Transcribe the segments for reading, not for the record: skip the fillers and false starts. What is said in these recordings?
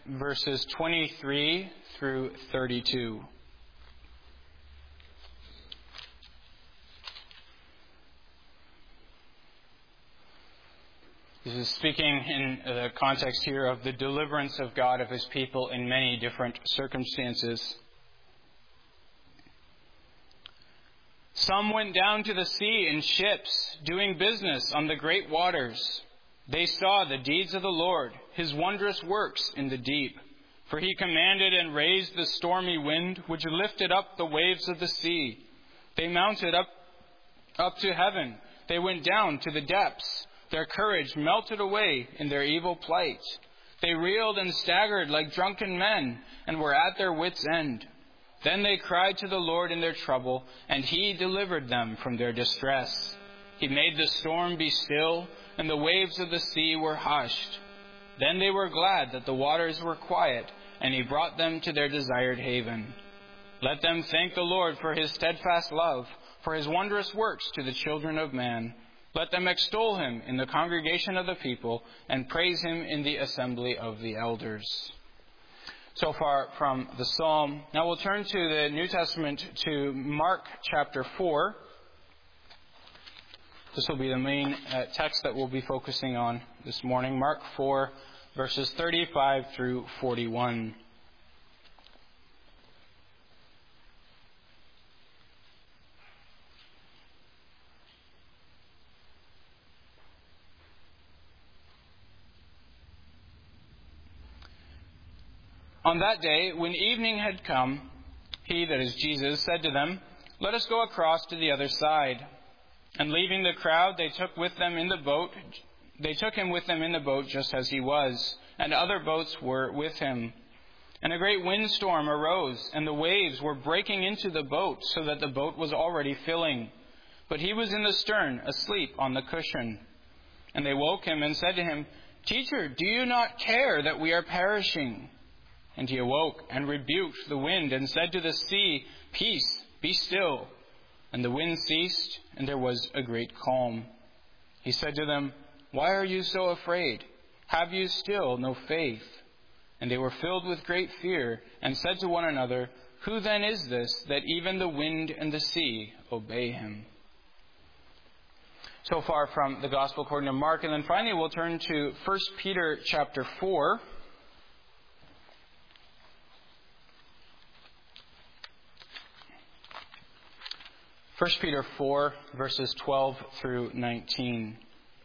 verses 23 through 32. This is speaking in the context here of the deliverance of God of His people in many different circumstances. Some went down to the sea in ships, doing business on the great waters. They saw the deeds of the Lord, His wondrous works in the deep. For He commanded and raised the stormy wind, which lifted up the waves of the sea. They mounted up to heaven. They went down to the depths. Their courage melted away in their evil plight. They reeled and staggered like drunken men, and were at their wits' end. Then they cried to the Lord in their trouble, and He delivered them from their distress. He made the storm be still, and the waves of the sea were hushed. Then they were glad that the waters were quiet, and He brought them to their desired haven. Let them thank the Lord for His steadfast love, for His wondrous works to the children of man. Let them extol Him in the congregation of the people, and praise Him in the assembly of the elders. So far from the psalm. Now we'll turn to the New Testament, to Mark chapter 4. This will be the main text that we'll be focusing on this morning. Mark 4, verses 35 through 41. On that day, when evening had come, He, that is Jesus, said to them, "Let us go across to the other side." And leaving the crowd, they took Him with them in the boat just as He was, and other boats were with Him. And a great windstorm arose, and the waves were breaking into the boat, so that the boat was already filling. But He was in the stern, asleep on the cushion. And they woke Him and said to Him, "Teacher, do you not care that we are perishing?" And He awoke and rebuked the wind and said to the sea, "Peace, be still." And the wind ceased, and there was a great calm. He said to them, "Why are you so afraid? Have you still no faith?" And they were filled with great fear and said to one another, "Who then is this, that even the wind and the sea obey Him?" So far from the Gospel according to Mark. And then finally we'll turn to 1 Peter chapter 4. 1 Peter 4, verses 12 through 19.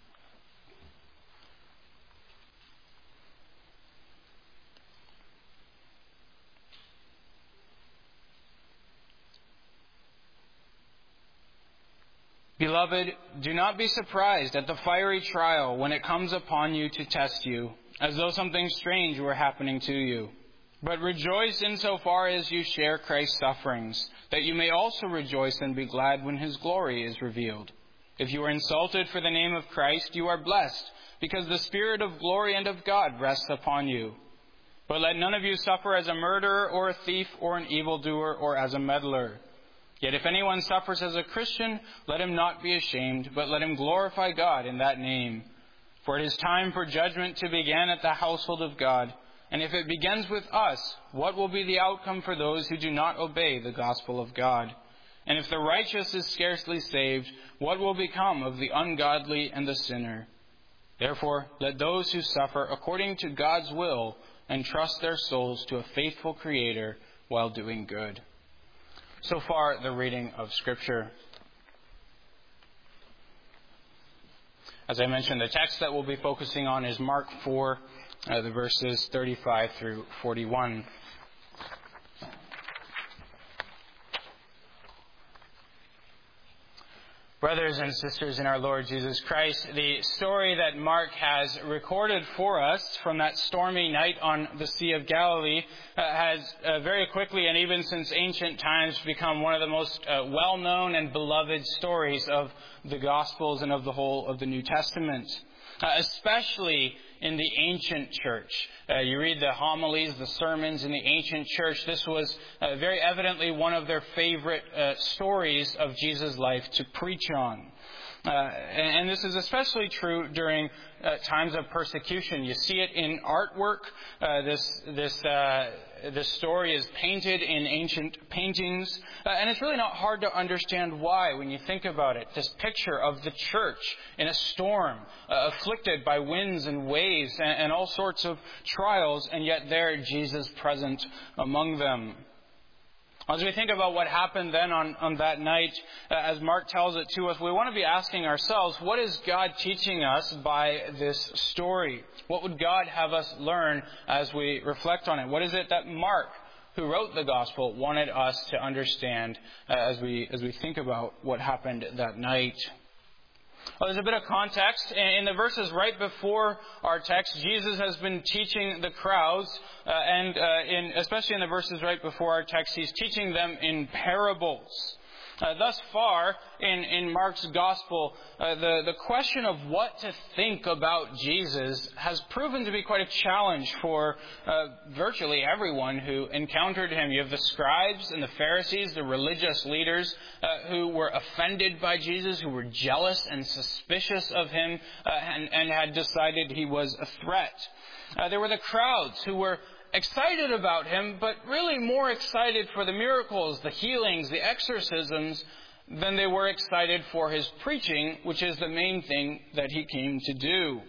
Beloved, do not be surprised at the fiery trial when it comes upon you to test you, as though something strange were happening to you. But rejoice insofar as you share Christ's sufferings, that you may also rejoice and be glad when His glory is revealed. If you are insulted for the name of Christ, you are blessed, because the Spirit of glory and of God rests upon you. But let none of you suffer as a murderer or a thief or an evildoer or as a meddler. Yet if anyone suffers as a Christian, let him not be ashamed, but let him glorify God in that name. For it is time for judgment to begin at the household of God. And if it begins with us, what will be the outcome for those who do not obey the gospel of God? And if the righteous is scarcely saved, what will become of the ungodly and the sinner? Therefore, let those who suffer according to God's will entrust their souls to a faithful Creator while doing good. So far, the reading of Scripture. As I mentioned, the text that we'll be focusing on is Mark 4, the verses 35 through 41. Brothers and sisters in our Lord Jesus Christ, the story that Mark has recorded for us from that stormy night on the Sea of Galilee has very quickly, and even since ancient times, become one of the most well-known and beloved stories of the Gospels and of the whole of the New Testament. Especially in the ancient church. You read the homilies, the sermons in the ancient church. This was very evidently one of their favorite stories of Jesus' life to preach on. And this is especially true during times of persecution. You see it in artwork. This story is painted in ancient paintings. And it's really not hard to understand why when you think about it. This picture of the church in a storm, afflicted by winds and waves and all sorts of trials, and yet there Jesus present among them. As we think about what happened then on that night, as Mark tells it to us, we want to be asking ourselves, what is God teaching us by this story? What would God have us learn as we reflect on it? What is it that Mark, who wrote the gospel, wanted us to understand as we think about what happened that night? Well, there's a bit of context. In the verses right before our text, Jesus has been teaching the crowds, especially in the verses right before our text, he's teaching them in parables. Thus far, in Mark's Gospel, the question of what to think about Jesus has proven to be quite a challenge for virtually everyone who encountered him. You have the scribes and the Pharisees, the religious leaders, who were offended by Jesus, who were jealous and suspicious of him, and had decided he was a threat. There were the crowds who were excited about him, but really more excited for the miracles, the healings, the exorcisms, than they were excited for his preaching, which is the main thing that he came to do.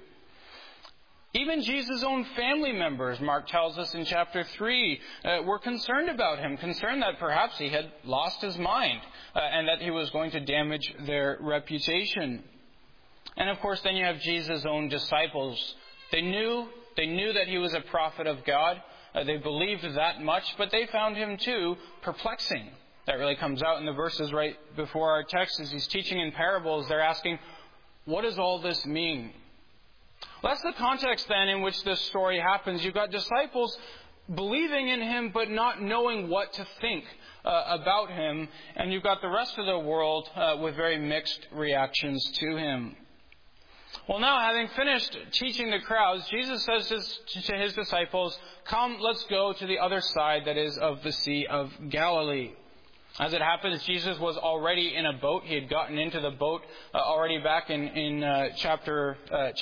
Even Jesus' own family members, Mark tells us in chapter 3, were concerned about him, concerned that perhaps he had lost his mind and that he was going to damage their reputation. And of course, then you have Jesus' own disciples. They knew that he was a prophet of God. They believed that much, but they found him too perplexing. That really comes out in the verses right before our text. As he's teaching in parables, they're asking, what does all this mean? Well, that's the context then in which this story happens. You've got disciples believing in him, but not knowing what to think about him. And you've got the rest of the world with very mixed reactions to him. Well, now, having finished teaching the crowds, Jesus says to his disciples, "Come, let's go to the other side, that is, of the Sea of Galilee." As it happens, Jesus was already in a boat. He had gotten into the boat already back in chapter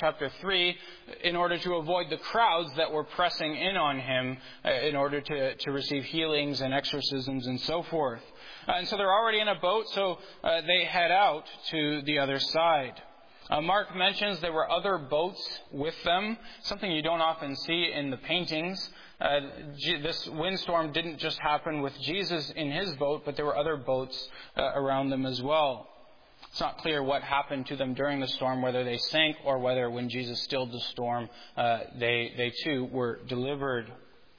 3 in order to avoid the crowds that were pressing in on him in order to receive healings and exorcisms and so forth. And so they're already in a boat, so they head out to the other side. Mark mentions there were other boats with them, something you don't often see in the paintings. This windstorm didn't just happen with Jesus in his boat, but there were other boats around them as well. It's not clear what happened to them during the storm, whether they sank or whether when Jesus stilled the storm, they too were delivered.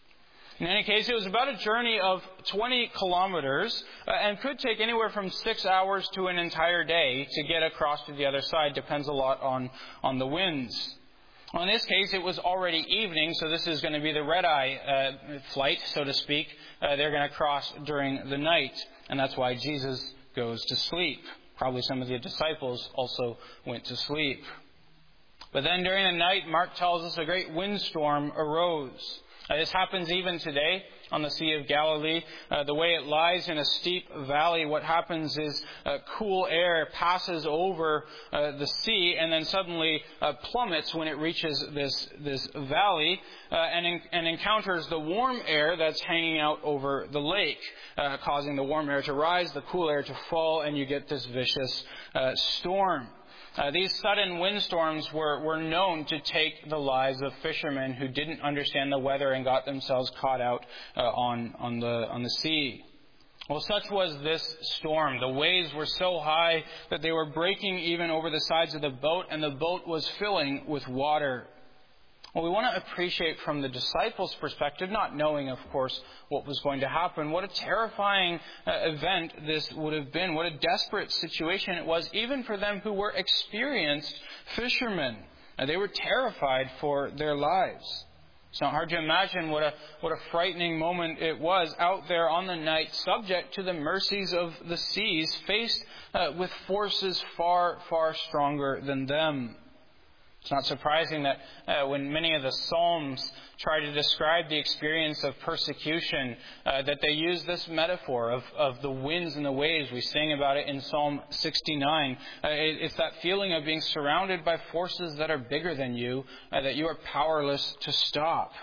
In any case, it was about a journey of 20 kilometers and could take anywhere from 6 hours to an entire day to get across to the other side. Depends a lot on the winds. Well, in this case, it was already evening, so this is going to be the red-eye flight, so to speak. They're going to cross during the night, and that's why Jesus goes to sleep. Probably some of the disciples also went to sleep. But then during the night, Mark tells us a great windstorm arose. This happens even today on the Sea of Galilee. The way it lies in a steep valley, what happens is cool air passes over the sea and then suddenly plummets when it reaches this valley and encounters the warm air that's hanging out over the lake, causing the warm air to rise, the cool air to fall, and you get this vicious storm. These sudden windstorms were known to take the lives of fishermen who didn't understand the weather and got themselves caught out on the sea. Well, such was this storm. The waves were so high that they were breaking even over the sides of the boat, and the boat was filling with water. Well, we want to appreciate from the disciples' perspective, not knowing, of course, what was going to happen, what a terrifying event this would have been. What a desperate situation it was, even for them who were experienced fishermen. They were terrified for their lives. It's not hard to imagine what a frightening moment it was out there on the night, subject to the mercies of the seas, faced with forces far, far stronger than them. It's not surprising that when many of the Psalms try to describe the experience of persecution, that they use this metaphor of the winds and the waves. We sing about it in Psalm 69. It's that feeling of being surrounded by forces that are bigger than you, that you are powerless to stop.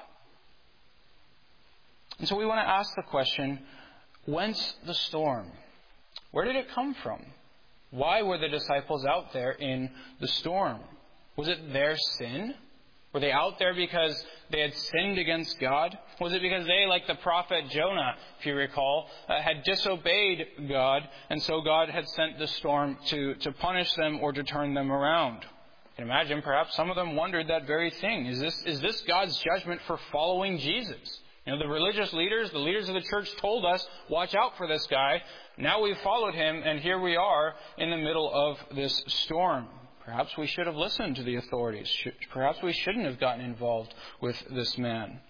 And so we want to ask the question, whence the storm? Where did it come from? Why were the disciples out there in the storm? Was it their sin? Were they out there because they had sinned against God? Was it because they, like the prophet Jonah, if you recall, had disobeyed God, and so God had sent the storm to punish them or to turn them around? You can imagine perhaps some of them wondered that very thing. Is this God's judgment for following Jesus? You know, the religious leaders, the leaders of the church told us, watch out for this guy. Now we've followed him, and here we are in the middle of this storm. Perhaps we should have listened to the authorities. Perhaps we shouldn't have gotten involved with this man.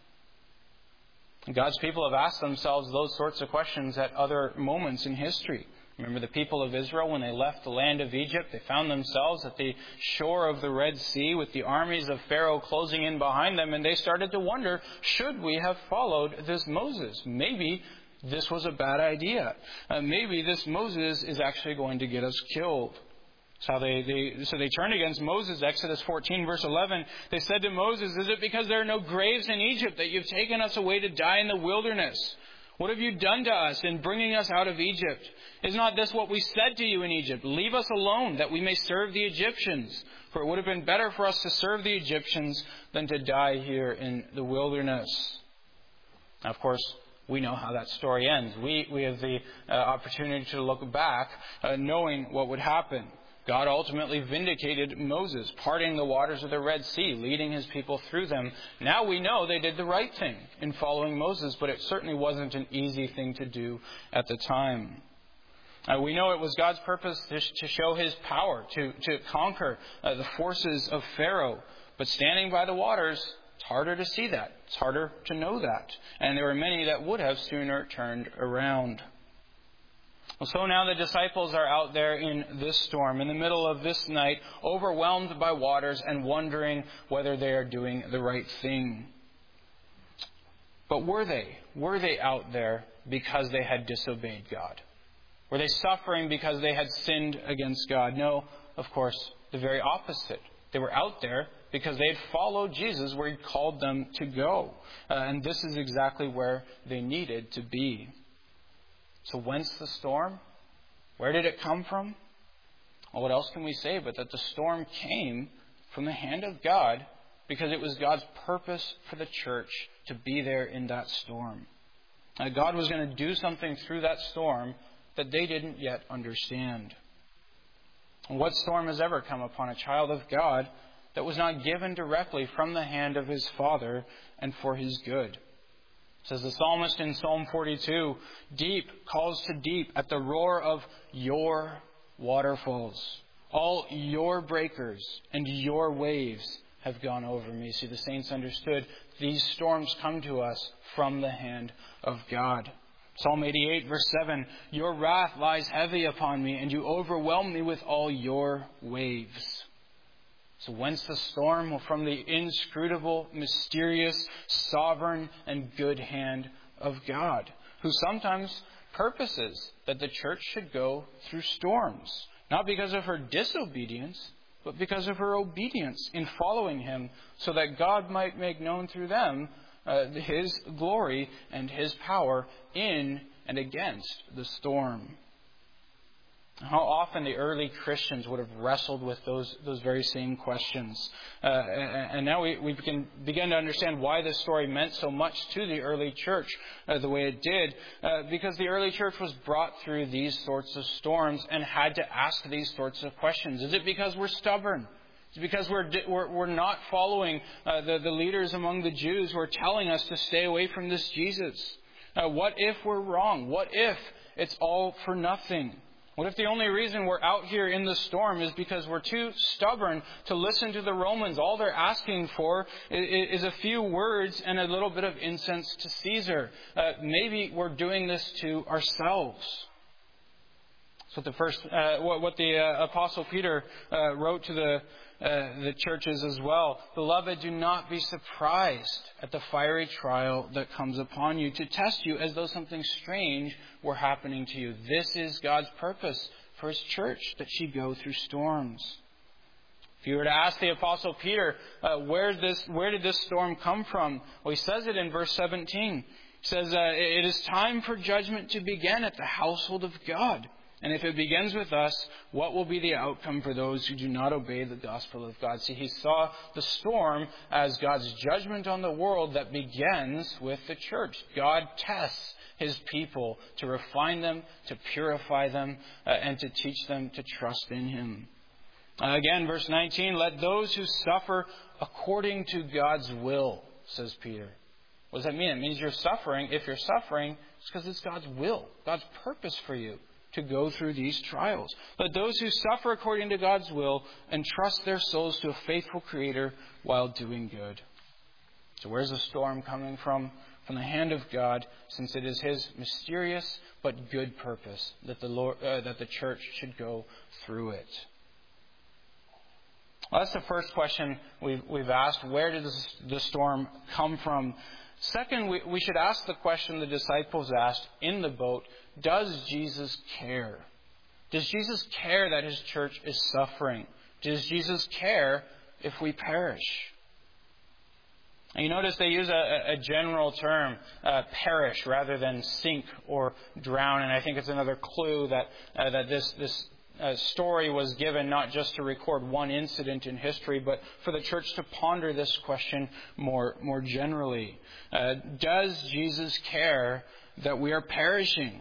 God's people have asked themselves those sorts of questions at other moments in history. Remember the people of Israel when they left the land of Egypt? They found themselves at the shore of the Red Sea with the armies of Pharaoh closing in behind them, and they started to wonder, should we have followed this Moses? Maybe this was a bad idea. Maybe this Moses is actually going to get us killed. So they turned against Moses. Exodus 14, verse 11. They said to Moses, is it because there are no graves in Egypt that you've taken us away to die in the wilderness? What have you done to us in bringing us out of Egypt? Is not this what we said to you in Egypt? Leave us alone, that we may serve the Egyptians. For it would have been better for us to serve the Egyptians than to die here in the wilderness. Now, of course, we know how that story ends. We have the opportunity to look back, knowing what would happen. God ultimately vindicated Moses, parting the waters of the Red Sea, leading his people through them. Now we know they did the right thing in following Moses, but it certainly wasn't an easy thing to do at the time. We know it was God's purpose to show his power, to conquer the forces of Pharaoh. But standing by the waters, it's harder to see that. It's harder to know that. And there were many that would have sooner turned around. So now the disciples are out there in this storm, in the middle of this night, overwhelmed by waters and wondering whether they are doing the right thing. But were they? Were they out there because they had disobeyed God? Were they suffering because they had sinned against God? No, of course, the very opposite. They were out there because they had followed Jesus where he called them to go. And this is exactly where they needed to be. So whence the storm? Where did it come from? Well, what else can we say but that the storm came from the hand of God because it was God's purpose for the church to be there in that storm. God was going to do something through that storm that they didn't yet understand. And what storm has ever come upon a child of God that was not given directly from the hand of his Father and for his good? Says the psalmist in Psalm 42, deep calls to deep at the roar of your waterfalls. All your breakers and your waves have gone over me. See, the saints understood these storms come to us from the hand of God. Psalm 88, verse 7, your wrath lies heavy upon me, and you overwhelm me with all your waves. So whence the storm? Well, from the inscrutable, mysterious, sovereign, and good hand of God, who sometimes purposes that the church should go through storms, not because of her disobedience, but because of her obedience in following him, so that God might make known through them his glory and his power in and against the storm. How often the early Christians would have wrestled with those very same questions. And now we can begin to understand why this story meant so much to the early church the way it did. Because the early church was brought through these sorts of storms and had to ask these sorts of questions. Is it because we're stubborn? Is it because we're not following the leaders among the Jews who are telling us to stay away from this Jesus? What if we're wrong? What if it's all for nothing? What if the only reason we're out here in the storm is because we're too stubborn to listen to the Romans? All they're asking for is a few words and a little bit of incense to Caesar. Maybe we're doing this to ourselves. So what the Apostle Peter wrote to the churches as well. Beloved, do not be surprised at the fiery trial that comes upon you to test you as though something strange were happening to you. This is God's purpose for His church, that she go through storms. If you were to ask the Apostle Peter, where did this storm come from? Well, he says it in verse 17. He says, it is time for judgment to begin at the household of God. And if it begins with us, what will be the outcome for those who do not obey the gospel of God? See, he saw the storm as God's judgment on the world that begins with the church. God tests His people to refine them, to purify them, and to teach them to trust in Him. Again, verse 19, let those who suffer according to God's will, says Peter. What does that mean? It means you're suffering. If you're suffering, it's because it's God's will, God's purpose for you to go through these trials. Let those who suffer according to God's will entrust their souls to a faithful Creator while doing good. So where's the storm coming from? From the hand of God, since it is His mysterious but good purpose that the church should go through it. Well, that's the first question we've asked. Where did the storm come from? Second, we should ask the question the disciples asked in the boat, does Jesus care? Does Jesus care that His church is suffering? Does Jesus care if we perish? And you notice they use a general term, perish, rather than sink or drown. And I think it's another clue that this story was given not just to record one incident in history, but for the church to ponder this question more generally. Does Jesus care that we are perishing?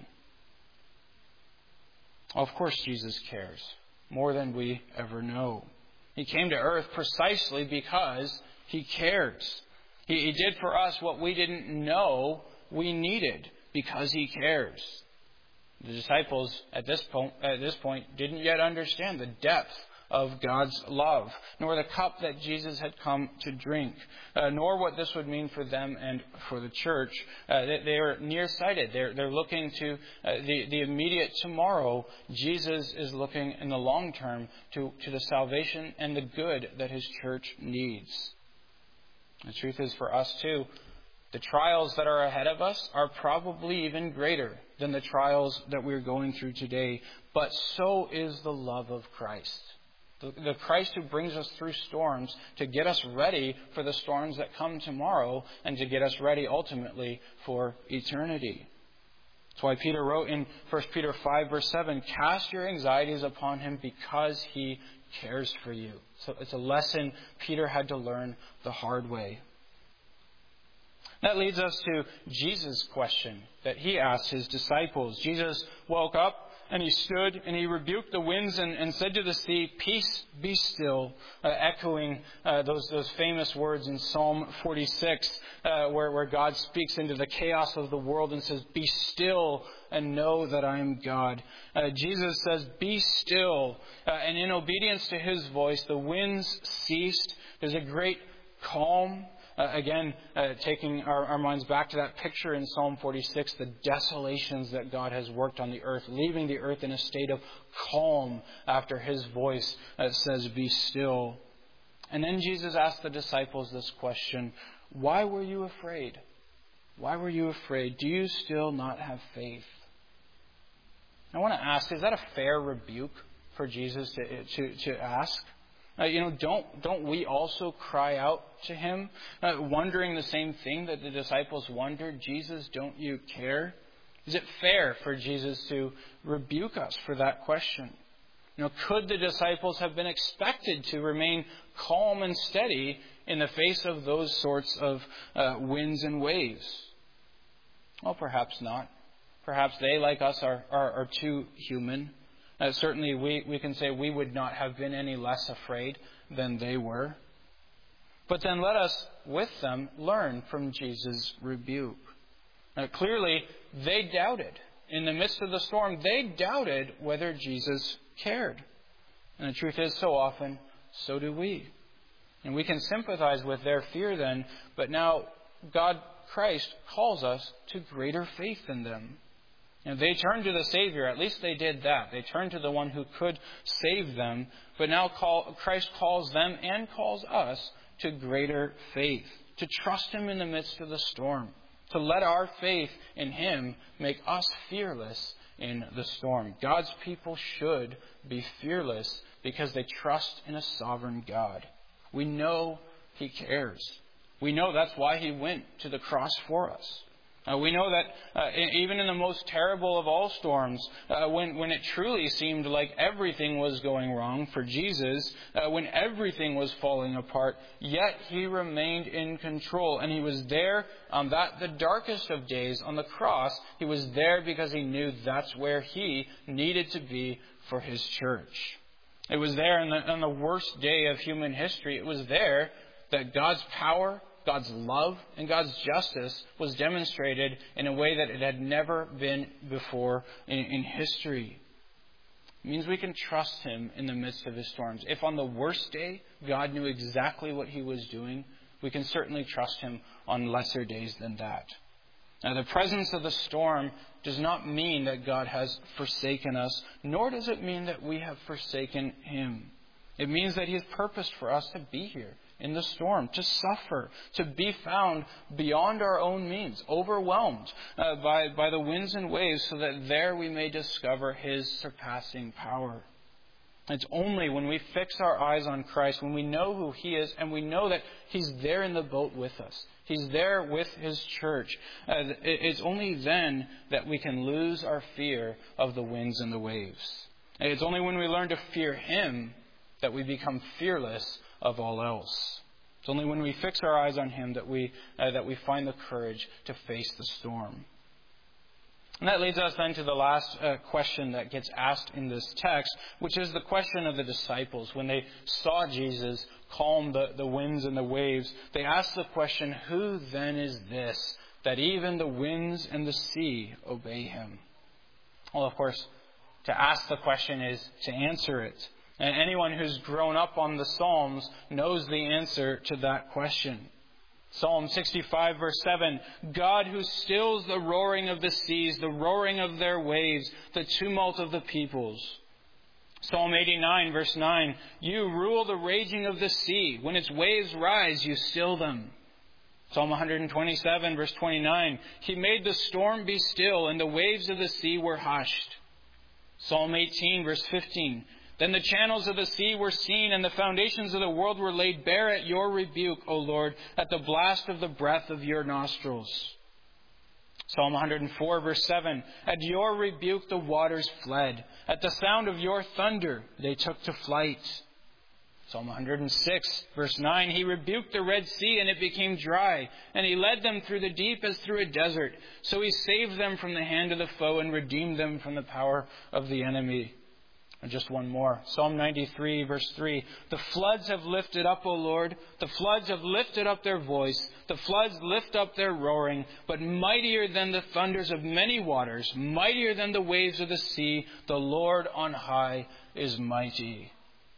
Of course Jesus cares, more than we ever know. He came to earth precisely because He cares. He did for us what we didn't know we needed because He cares. The disciples at this point didn't yet understand the depth of God's love, nor the cup that Jesus had come to drink, nor what this would mean for them and for the church. They are nearsighted. They're looking to the immediate tomorrow. Jesus is looking in the long term to the salvation and the good that His church needs. The truth is for us too, the trials that are ahead of us are probably even greater than the trials that we're going through today. But so is the love of Christ. The Christ who brings us through storms to get us ready for the storms that come tomorrow and to get us ready ultimately for eternity. That's why Peter wrote in 1 Peter 5 verse 7, cast your anxieties upon Him because He cares for you. So it's a lesson Peter had to learn the hard way. That leads us to Jesus' question that He asked His disciples. Jesus woke up and He stood and He rebuked the winds and said to the sea, peace, be still, echoing those famous words in Psalm 46 where God speaks into the chaos of the world and says, be still and know that I am God. Jesus says, be still. And in obedience to His voice, the winds ceased. There's a great calm. Again, taking our minds back to that picture in Psalm 46, the desolations that God has worked on the earth, leaving the earth in a state of calm after His voice says, be still. And then Jesus asked the disciples this question, why were you afraid? Why were you afraid? Do you still not have faith? I want to ask, is that a fair rebuke for Jesus to ask? Don't we also cry out to Him, wondering the same thing that the disciples wondered? Jesus, don't you care? Is it fair for Jesus to rebuke us for that question? Could the disciples have been expected to remain calm and steady in the face of those sorts of winds and waves? Well, perhaps not. Perhaps they, like us, are too human. Certainly we can say we would not have been any less afraid than they were. But then let us, with them, learn from Jesus' rebuke. Clearly, they doubted. In the midst of the storm, they doubted whether Jesus cared. And the truth is, so often, so do we. And we can sympathize with their fear then, but now God, Christ, calls us to greater faith than them. And they turned to the Savior. At least they did that. They turned to the one who could save them. But now Christ calls them and calls us to greater faith, to trust Him in the midst of the storm, to let our faith in Him make us fearless in the storm. God's people should be fearless because they trust in a sovereign God. We know He cares. We know that's why He went to the cross for us. We know that even in the most terrible of all storms, when it truly seemed like everything was going wrong for Jesus, when everything was falling apart, yet He remained in control. And He was there on the darkest of days on the cross. He was there because He knew that's where He needed to be for His church. It was there on the worst day of human history. It was there that God's power, God's love, and God's justice was demonstrated in a way that it had never been before in history. It means we can trust Him in the midst of His storms. If on the worst day God knew exactly what He was doing, we can certainly trust Him on lesser days than that. Now, the presence of the storm does not mean that God has forsaken us, nor does it mean that we have forsaken Him. It means that He has purposed for us to be here in the storm, to suffer, to be found beyond our own means, overwhelmed by the winds and waves, so that there we may discover His surpassing power. It's only when we fix our eyes on Christ, when we know who He is, and we know that He's there in the boat with us, He's there with His church, it's only then that we can lose our fear of the winds and the waves. It's only when we learn to fear Him that we become fearless of all else. It's only when we fix our eyes on Him that we find the courage to face the storm. And that leads us then to the last question that gets asked in this text, which is the question of the disciples. When they saw Jesus calm the winds and the waves, they asked the question, "Who then is this, that even the winds and the sea obey Him?" Well, of course, to ask the question is to answer it. And anyone who's grown up on the Psalms knows the answer to that question. Psalm 65 verse 7, God who stills the roaring of the seas, the roaring of their waves, the tumult of the peoples. Psalm 89 verse 9, you rule the raging of the sea. When its waves rise, you still them. Psalm 127 verse 29, He made the storm be still, and the waves of the sea were hushed. Psalm 18 verse 15, then the channels of the sea were seen, and the foundations of the world were laid bare at your rebuke, O Lord, at the blast of the breath of your nostrils. Psalm 104, verse 7, at your rebuke the waters fled. At the sound of your thunder they took to flight. Psalm 106, verse 9, He rebuked the Red Sea, and it became dry, and He led them through the deep as through a desert. So He saved them from the hand of the foe and redeemed them from the power of the enemy. And just one more. Psalm 93, verse 3. The floods have lifted up, O Lord. The floods have lifted up their voice. The floods lift up their roaring. But mightier than the thunders of many waters, mightier than the waves of the sea, the Lord on high is mighty.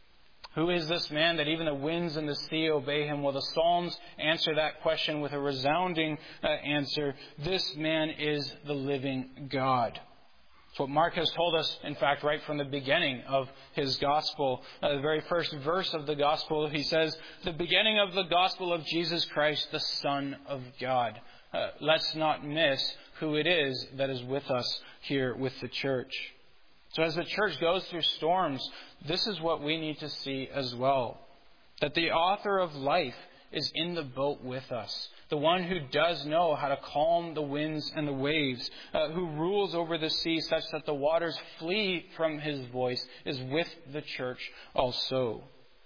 Who is this man that even the winds and the sea obey Him? Well, the Psalms answer that question with a resounding answer. This man is the living God. It's what Mark has told us, in fact, right from the beginning of his gospel. The very first verse of the gospel, he says, the beginning of the gospel of Jesus Christ, the Son of God. Let's not miss who it is that is with us here with the church. So as the church goes through storms, this is what we need to see as well. That the author of life is in the boat with us. The one who does know how to calm the winds and the waves, who rules over the sea such that the waters flee from His voice, is with the church also.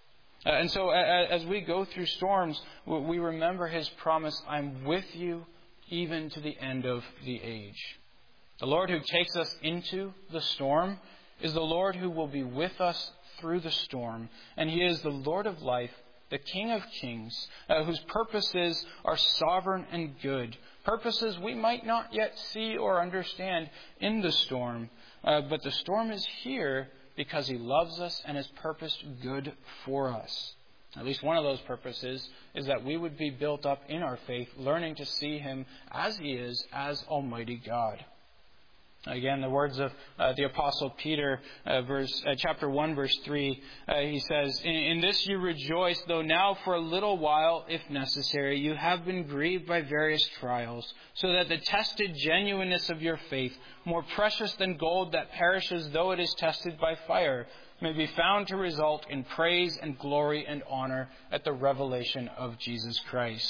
And so as we go through storms, we remember His promise, I'm with you even to the end of the age. The Lord who takes us into the storm is the Lord who will be with us through the storm. And He is the Lord of life, the King of Kings, whose purposes are sovereign and good. Purposes we might not yet see or understand in the storm. But the storm is here because He loves us and has purposed good for us. At least one of those purposes is that we would be built up in our faith, learning to see Him as He is, as Almighty God. Again, the words of the Apostle Peter, chapter 1, verse 3, he says, In this you rejoice, though now for a little while, if necessary, you have been grieved by various trials, so that the tested genuineness of your faith, more precious than gold that perishes though it is tested by fire, may be found to result in praise and glory and honor at the revelation of Jesus Christ.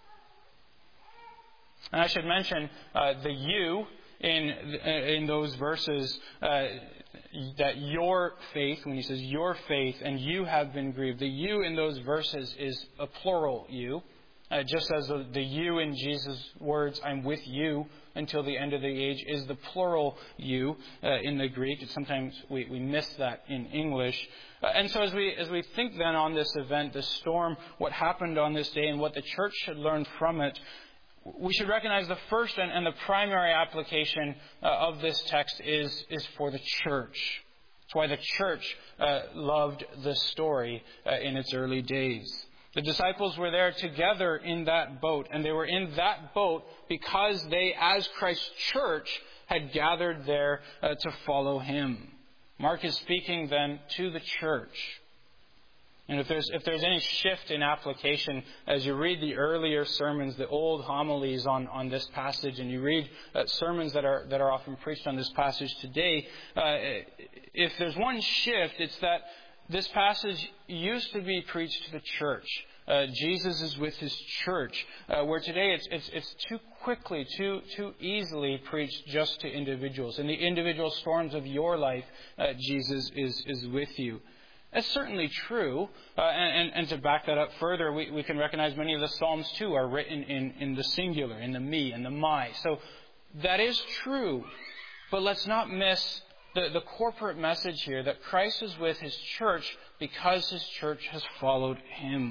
And I should mention the you in those verses, that your faith, when he says your faith and you have been grieved, the you in those verses is a plural you. Just as the you in Jesus' words, I'm with you until the end of the age, is the plural you in the Greek. Sometimes we miss that in English. And so as we think then on this event, the storm, what happened on this day and what the church should learn from it, we should recognize the first and the primary application of this text is for the church. That's why the church loved the story in its early days. The disciples were there together in that boat, and they were in that boat because they, as Christ's church, had gathered there to follow him. Mark is speaking then to the church. And if there's any shift in application, as you read the earlier sermons, the old homilies on this passage, and you read sermons that are often preached on this passage today, if there's one shift, it's that this passage used to be preached to the church. Jesus is with his church, where today it's too quickly, too easily preached just to individuals. In the individual storms of your life, Jesus is with you. That's certainly true, and to back that up further, we can recognize many of the Psalms too are written in the singular, in the me and the my. So that is true, but let's not miss the corporate message here that Christ is with his church because his church has followed him.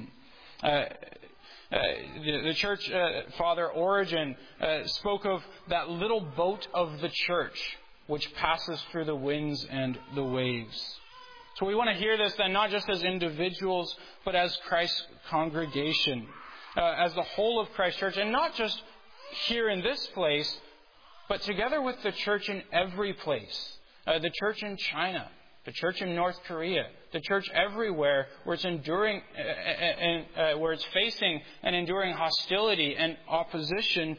The church father Origen spoke of that little boat of the church which passes through the winds and the waves. So we want to hear this then not just as individuals, but as Christ's congregation, as the whole of Christ's church, and not just here in this place, but together with the church in every place. The church in China, the church in North Korea, the church everywhere where it's enduring, where it's facing and enduring hostility and opposition.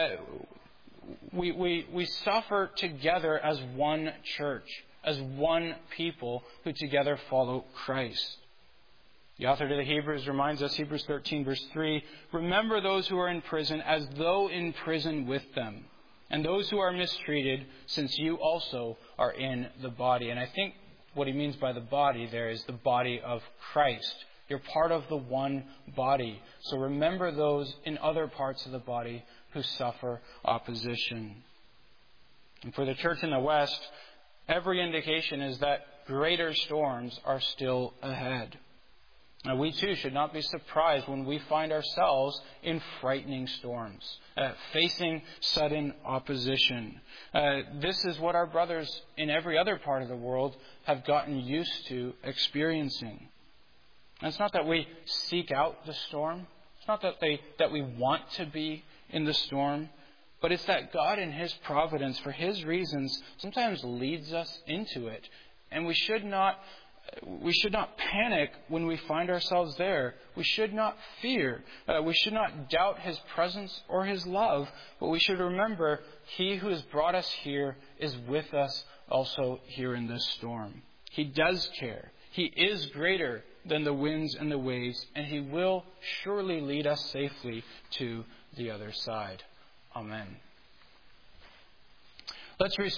We suffer together as one church, as one people who together follow Christ. The author to the Hebrews reminds us, Hebrews 13, verse 3, remember those who are in prison as though in prison with them, and those who are mistreated, since you also are in the body. And I think what he means by the body there is the body of Christ. You're part of the one body. So remember those in other parts of the body who suffer opposition. And for the church in the West, every indication is that greater storms are still ahead. Now, we too should not be surprised when we find ourselves in frightening storms, facing sudden opposition. This is what our brothers in every other part of the world have gotten used to experiencing. And it's not that we seek out the storm. It's not that we want to be in the storm. But it's that God in his providence, for his reasons, sometimes leads us into it. And we should not panic when we find ourselves there. We should not fear. We should not doubt his presence or his love. But we should remember he who has brought us here is with us also here in this storm. He does care. He is greater than the winds and the waves. And he will surely lead us safely to the other side. Amen. Let's